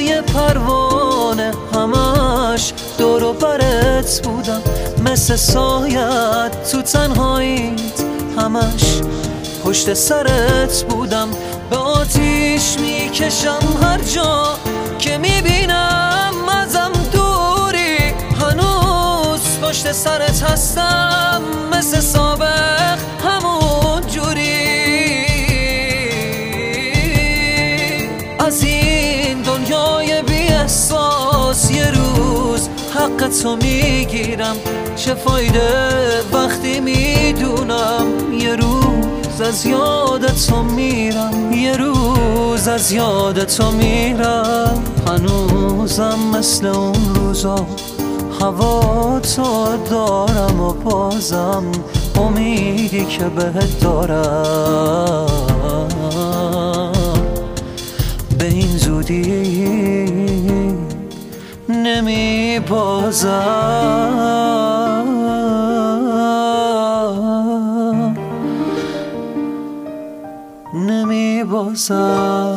یه پروانه همش دور و برت بودم، مثل سایت تو تنهاییت همش پشت سرت بودم. به آتیش میکشم هر جا که میبینم ازم دوری، هنوز پشت سرت هستم مثل سابق همون جوری. از این دنیای بی احساس یه روز حق تو میگیرم، چه فایده وقتی میدونم یه روز از یاد تو میرم، یه روز از یاد تو میرم. هنوزم مثل اون روزا هوا تو دارم و بازم امیدی که بهت دارم به این زودی نمی بازم.